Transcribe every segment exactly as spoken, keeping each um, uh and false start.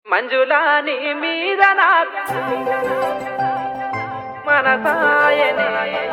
మంజులా నీ మీద నాకు మనసాయనే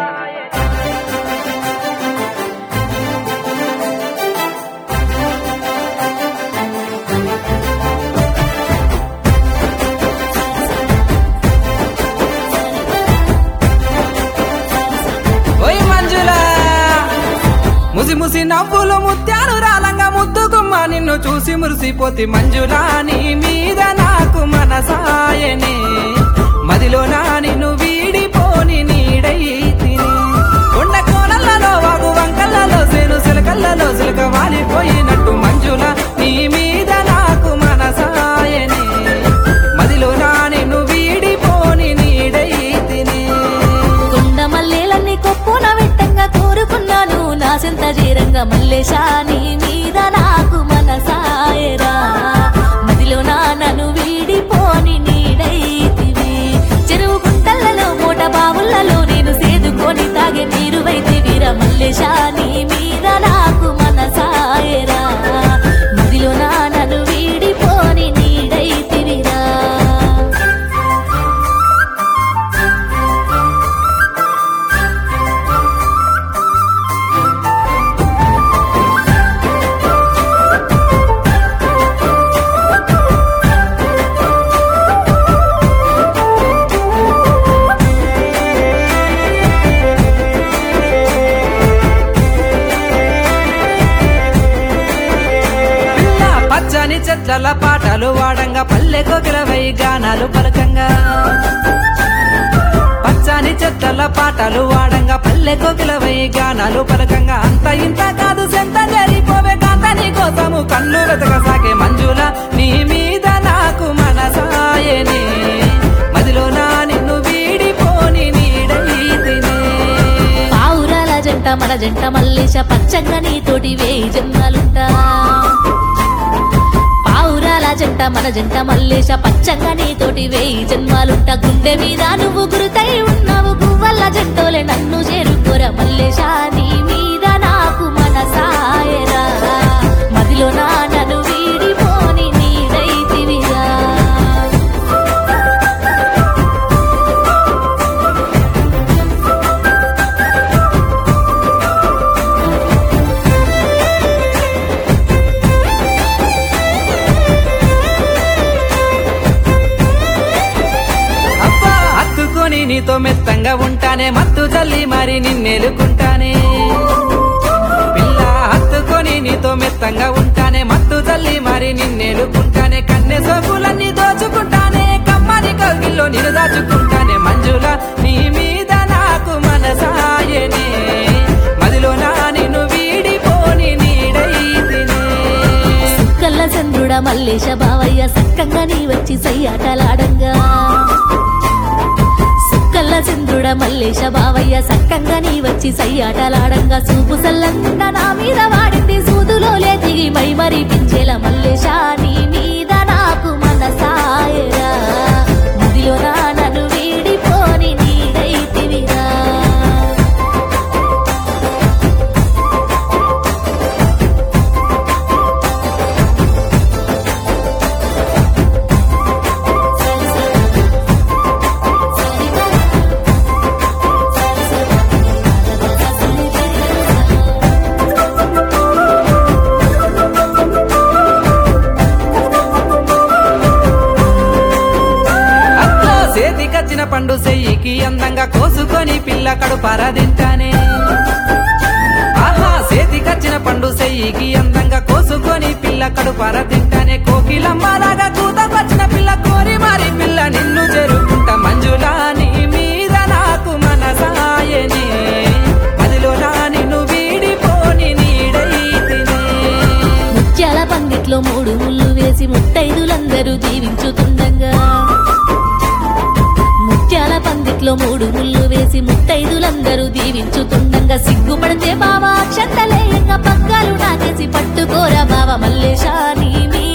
ఓయ్ మంజులా ముసి ముసి నవ్వులు ముత్యాలు రాలంగా ముద్దుకుమ్మ నిన్ను చూసి మురిసిపోతి మంజులా నీ మీద నాకు మనసాయనే మదిలో నా నిన్ను వీడిపోని నీడై తిని కొండ కోనల్లో వాగు వంకల్లో సేను సిలకల్లో సిలక వాలిపోయినట్టు మంజులా నీ మీద నాకు మనసాయనే మదిలో నా నిన్ను వీడిపోని నీడై తిని కొండ మల్లెలన్నీ కొప్పున వెట్టంగా కోరుకున్నాను నా సింత జీరంగా మల్లేశా నీ మీద నాకు మనసాయరా మదిలో నా నన్ను వీడిపోని నీడైతివి చెరువు గుంటలలో మూట బావులలో నేను సేదుకొని తాగే నీరువైతివిరా మల్లేశా నీ మీద నాకు మనసాయరా మదిలో నా నన్ను వీడిపోని నీడైతివిరా పచ్చని చెట్ల పాటలు వాడంగా పల్లె కోకిలవై గానాలు పలకంగా పచ్చని చెట్ల పాటలు వాడంగా పల్లె కోకిలవై గానాలు పలకంగా అంత ఇంత కాదు సెంత జరిపోవే కాంత నీ కోసము కన్ను వెతక సాగే మంజుల నీ మీద నాకు మనసాయనే మదిలో నా నిన్ను వీడిపోని నీడైతినే పావురాల జంట మన జంట మల్లేశ పచ్చంగా నీతోటి వేయి జన్మలుంటా పావురాల జంట మన జంట మల్లేశ పచ్చంగా నీతోటి వేయి జన్మాలుంటా గుండె మీద నువ్వు గురుతై ఉన్నావు గువ్వల్ల జంటోలే నన్ను చేరుకోరా మల్లేశ నీ మీద నాకు మనసాయరా మదిలో నా నన్ను వీడిపోని నీడైతివిరా అబ్బా హత్తుకొని నీతో మెత్తంగా ఉంటానే మత్తు చల్లి మరి నిన్నెలుకుంటానే పిల్ల హత్తుకొని నీతో మెత్తంగా ఉంటానే మత్తు చల్లి మరి నిన్నెలుకుంటానే కన్నె సోకులన్నీ దోచుకుంటానే కమ్మని కవిల్లో నిన్ను దాచుకుంటానే మంజుల నీ మీద నాకు మనసాయనే మదిలో నా నిన్ను వీడిపోని నీడైతినే కల్ల చంద్రుడ మల్లేశ బావయ్య సక్కంగా నీ వచ్చి సయ్యాటలాడంగా సుక్కల్ల చంద్రుడ మల్లేశ బావయ్య సక్కంగా నీ వచ్చి సయ్యాటలాడంగా చూపు సల్లంగా నా మీద వాడింది సూదులో లేతిగి మై మరి పించేల మల్లేశ నీ మీద నాకు మనసాయరా మదిలో నా నన్ను వీడిపోని నీడైతివిరా అత్తో చేతికచ్చిన పండు చెయ్యికి అందంగా కోసుకొని పిల్ల కడుపార తింటానే ఆహా చేతికచ్చిన పండు చెయ్యికి అందంగా కోసుకొని పిల్ల కడుపార తింటానే కోకిలమ్మలాగా కూతకొచ్చిన పిల్ల కోరి మారి పిల్ల నిన్ను చేరుకుంటా మంజులా నీ మీద నాకు మనసాయనే మదిలో నా నిన్ను వీడిపోని నీడైతినే ముత్యాల పందిట్లో మూడు ముళ్ళు వేసి ముత్తైదులందరూ దీవించుతుండగా ముత్యాల పందిట్లో మూడు ముళ్ళు వేసి ముత్తైదులందరూ దీవించుతుండగా సిగ్గుపడితే బావా అక్షంతలేయంగా పగ్గాలు నాకేసి పట్టుకోరా బావ మల్లేశా నీ మీద